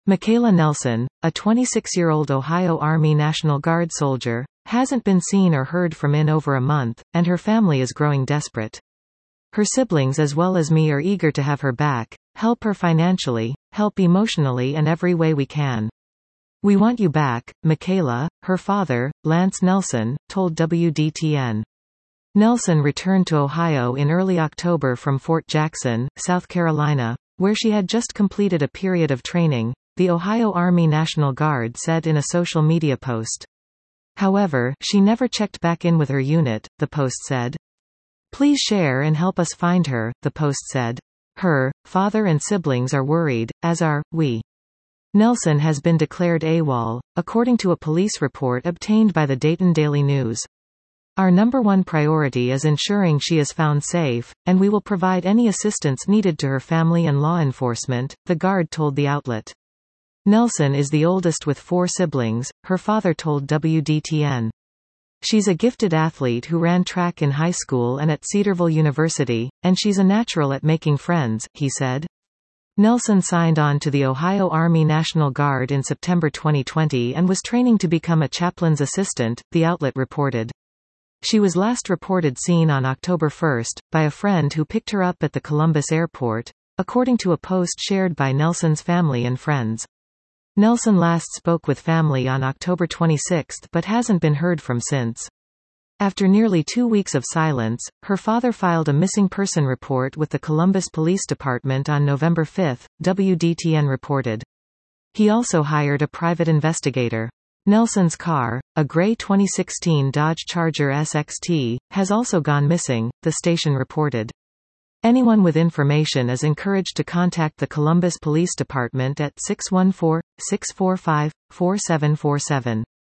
Michaela Nelson, a 26-year-old Ohio Army National Guard soldier, hasn't been seen or heard from in over a month, and her family is growing desperate. Her siblings as well as me are eager to have her back, help her financially, help emotionally and every way we can. We want you back, Michaela, her father, Lance Nelson, told WDTN. Nelson returned to Ohio in early October from Fort Jackson, South Carolina, where she had just completed a period of training, the Ohio Army National Guard said in a social media post. However, she never checked back in with her unit, the post said. Please share and help us find her, the post said. Her father and siblings are worried, as are we. Nelson has been declared AWOL, according to a police report obtained by the Dayton Daily News. Our number one priority is ensuring she is found safe, and we will provide any assistance needed to her family and law enforcement, the Guard told the outlet. Nelson is the oldest with 4 siblings, her father told WDTN. She's a gifted athlete who ran track in high school and at Cedarville University, and she's a natural at making friends, he said. Nelson signed on to the Ohio Army National Guard in September 2020 and was training to become a chaplain's assistant, the outlet reported. She was last reported seen on October 1, by a friend who picked her up at the Columbus airport, according to a post shared by Nelson's family and friends. Nelson last spoke with family on October 26 but hasn't been heard from since. After nearly 2 weeks of silence, her father filed a missing person report with the Columbus Police Department on November 5, WDTN reported. He also hired a private investigator. Nelson's car, a gray 2016 Dodge Charger SXT, has also gone missing, the station reported. Anyone with information is encouraged to contact the Columbus Police Department at 614-645-4747.